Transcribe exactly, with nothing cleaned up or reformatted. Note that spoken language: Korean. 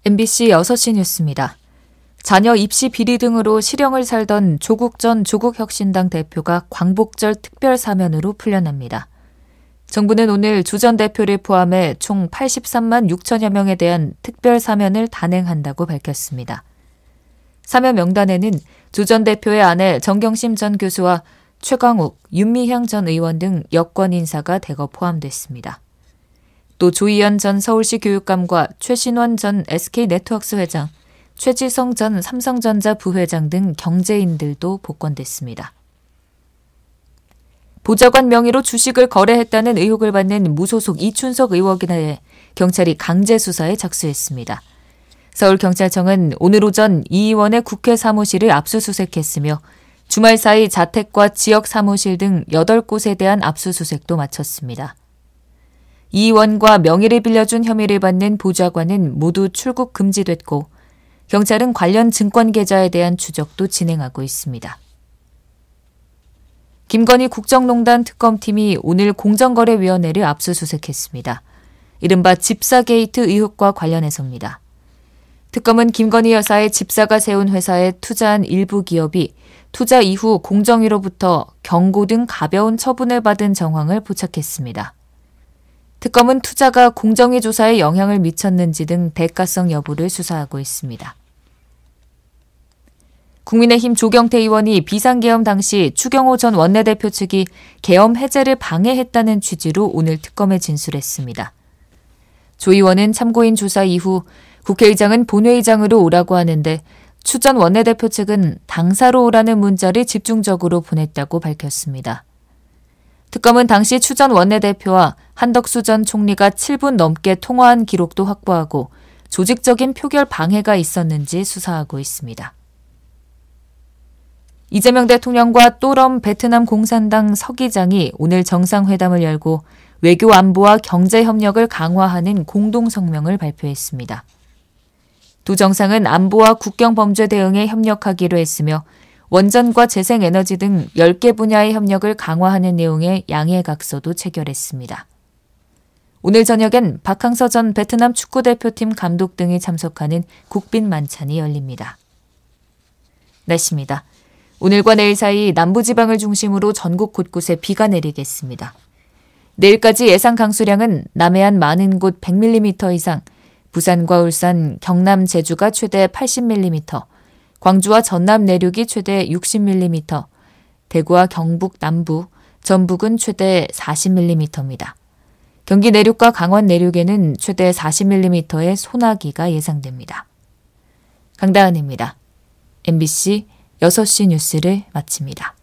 엠비씨 여섯 시 뉴스입니다. 자녀 입시 비리 등으로 실형을 살던 조국 전 조국혁신당 대표가 광복절 특별 사면으로 풀려납니다. 정부는 오늘 조 전 대표를 포함해 총 팔십삼만 육천여 명에 대한 특별 사면을 단행한다고 밝혔습니다. 사면 명단에는 조 전 대표의 아내 정경심 전 교수와 최광욱, 윤미향 전 의원 등 여권 인사가 대거 포함됐습니다. 또 조희연 전 서울시 교육감과 최신원 전 에스케이네트워크스 회장, 최지성 전 삼성전자 부회장 등 경제인들도 복권됐습니다. 보좌관 명의로 주식을 거래했다는 의혹을 받는 무소속 이춘석 의원에 대해 경찰이 강제 수사에 착수했습니다. 서울경찰청은 오늘 오전 이 의원의 국회 사무실을 압수수색했으며 주말 사이 자택과 지역 사무실 등 여덟 곳에 대한 압수수색도 마쳤습니다. 이 의원과 명의를 빌려준 혐의를 받는 보좌관은 모두 출국 금지됐고 경찰은 관련 증권 계좌에 대한 추적도 진행하고 있습니다. 김건희 국정농단 특검팀이 오늘 공정거래위원회를 압수수색했습니다. 이른바 집사 게이트 의혹과 관련해서입니다. 특검은 김건희 여사의 집사가 세운 회사에 투자한 일부 기업이 투자 이후 공정위로부터 경고 등 가벼운 처분을 받은 정황을 포착했습니다. 특검은 투자가 공정위 조사에 영향을 미쳤는지 등 대가성 여부를 수사하고 있습니다. 국민의힘 조경태 의원이 비상계엄 당시 추경호 전 원내대표 측이 계엄 해제를 방해했다는 취지로 오늘 특검에 진술했습니다. 조 의원은 참고인 조사 이후 국회의장은 본회의장으로 오라고 하는데 추 전 원내대표 측은 당사로 오라는 문자를 집중적으로 보냈다고 밝혔습니다. 특검은 당시 추 전 원내대표와 한덕수 전 총리가 칠 분 넘게 통화한 기록도 확보하고 조직적인 표결 방해가 있었는지 수사하고 있습니다. 이재명 대통령과 또럼 베트남 공산당 서기장이 오늘 정상회담을 열고 외교 안보와 경제 협력을 강화하는 공동성명을 발표했습니다. 두 정상은 안보와 국경 범죄 대응에 협력하기로 했으며 원전과 재생에너지 등 열 개 분야의 협력을 강화하는 내용의 양해각서도 체결했습니다. 오늘 저녁엔 박항서 전 베트남 축구대표팀 감독 등이 참석하는 국빈 만찬이 열립니다. 날씨입니다. 오늘과 내일 사이 남부지방을 중심으로 전국 곳곳에 비가 내리겠습니다. 내일까지 예상 강수량은 남해안 많은 곳 백 밀리미터 이상, 부산과 울산, 경남, 제주가 최대 팔십 밀리미터, 광주와 전남 내륙이 최대 육십 밀리미터, 대구와 경북 남부, 전북은 최대 사십 밀리미터입니다. 경기 내륙과 강원 내륙에는 최대 사십 밀리미터의 소나기가 예상됩니다. 강다은입니다. 엠비씨 여섯 시 뉴스를 마칩니다.